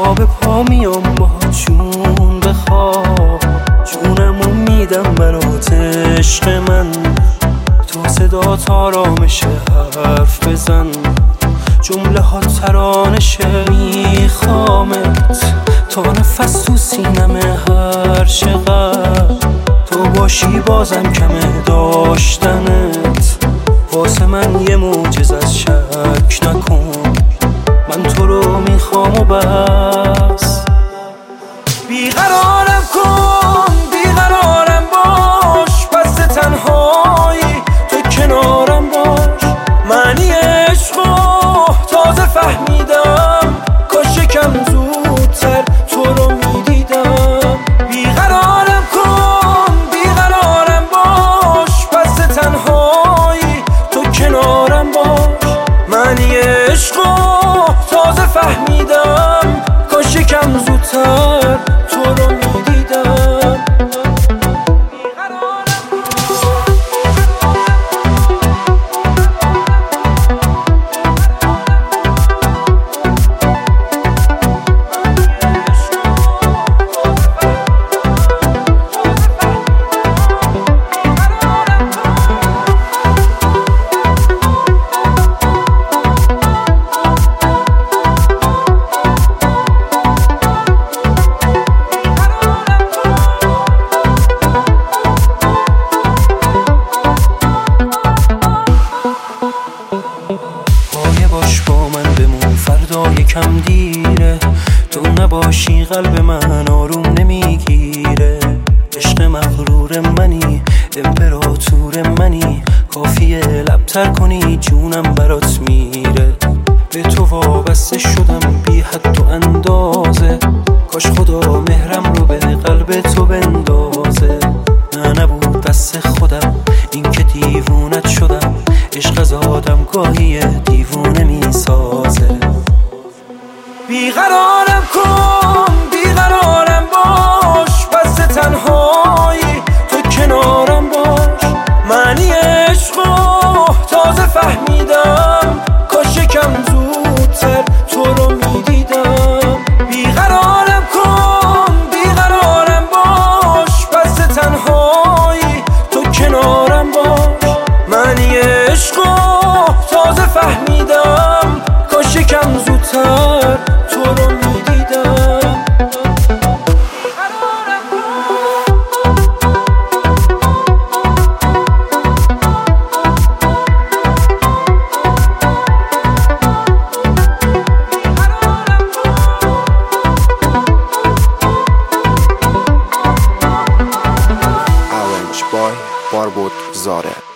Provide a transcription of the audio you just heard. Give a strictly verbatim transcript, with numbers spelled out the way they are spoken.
پا به پا میام با جون بخواب، جونمو میدم برات عشق من. تو صدا آرامشه حرف بزن، جمله ها ترانشه. میخوامت تا نفس تو سینمه هر چقدر تو باشی بازم کمه داشتنت. واسه من یه معجزه از شک نکن، من تو رو میخوام و بس. بیقرارم کن بیقرارم باش، پس تنهایی تو کنارم باش. معنی عشقو تازه فهمیدم، کاش یکم زودتر تو رو میدیدم. بیقرارم کن بیقرارم باش، پس تنهایی تو کنارم باش. معنی عشقو تازه فهمیدم، کاش یکم زودتر تو رو میدیدم. باش با من بمون فردا یکم دیره، تو نباشی قلب من آروم نمیگیره. عشق مغرور منی امپراتور منی، کافیه لبتر کنی جونم برات میره. به تو وابسته شدم بی حد و اندازه، کاش خدا مهرم رو به قلب تو بندازه. نه نبود دست خودم این که دیوونت شدم، عشق از آدم گاهی دیوونه میسازه. بیقرارم کن بیقرارم باش، پس تنهایی تو کنارم باش. معنی عشقو تازه فهمیدم، کاش یکم زودتر تو رو میدیدم. بیقرارم کن بیقرارم باش، پس تنهایی تو کنارم باش. معنی عشقو تازه فهمیدم، کاش یکم زودتر تو رو میدیدم. Orange Boy Barbot Zare.